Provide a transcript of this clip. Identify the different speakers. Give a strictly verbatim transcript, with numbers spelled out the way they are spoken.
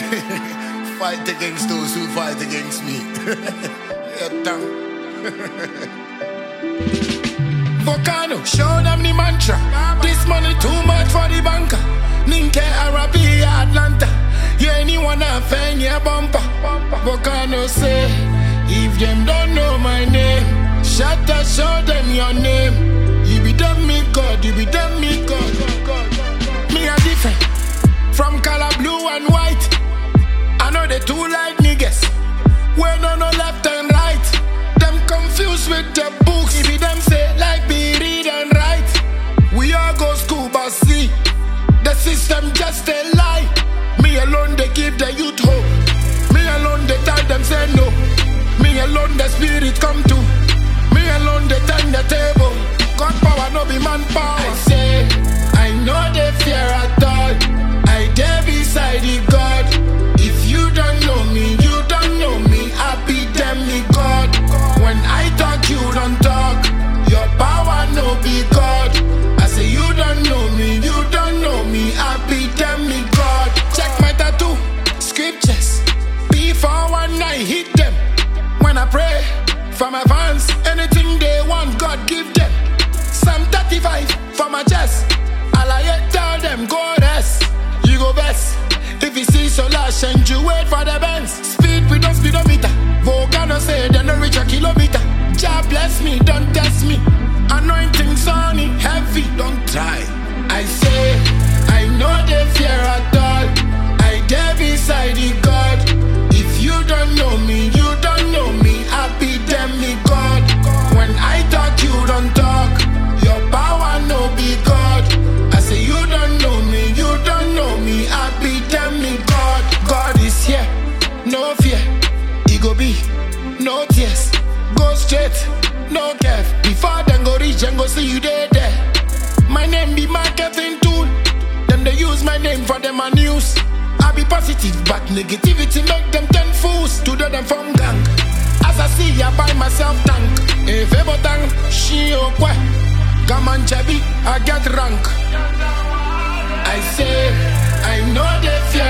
Speaker 1: Fight against those who fight against me. Yeah, damn. Volcano, show them the mantra. This money too much for the banker. Ninke Arabia Atlanta. Yeah, anyone a fan, yeah, bumper. Volcano say, if them don't know my name, shut up, show them your name. You be done me God, you be done me God. Me a different from color blue and white. I know they too like niggas. Where no no left and right. Them confused with the books. If them say like be read and write. We all go school but see the system just a lie. Me alone they give the youth hope. Me alone they tell them say no. Me alone the spirit come to. Me alone they turn the table. God power no be man power. I say I know they fear at all. I dare beside the God. If you don't know me, you don't know me. I be them me God. When I talk, you don't talk. Your power no be God. I say you don't know me, you don't know me. I be them me God. Check my tattoo, scriptures. Before one night hit them. When I pray for my fans, anything they want, God give them. Psalm thirty-five for my chest. All I tell them go rest. You go best. If you see so lash and you wait for the bends. Speed with no speedometer. Volcano say they no reach a kilometer. Jah bless me, don't test me. Anointing sunny, heavy, don't try. I say, I know they fear at all. I dare beside the God. If you don't know me, you don't know me. I be them me God. When I talk, you don't talk. Your power no be God. I say you don't know me, you don't know me. I be them me God. God is here, no fear. He go be, no tears. Go straight, no care. Before them go reach and go see you there there. My name be marketing tool. Them they use my name for them and news. I be positive, but negativity make them ten fools. To do them from gang. As I see, I buy myself tank. If ever tank, she okwe. Come on, Chubby, I get rank. I say, I know they fear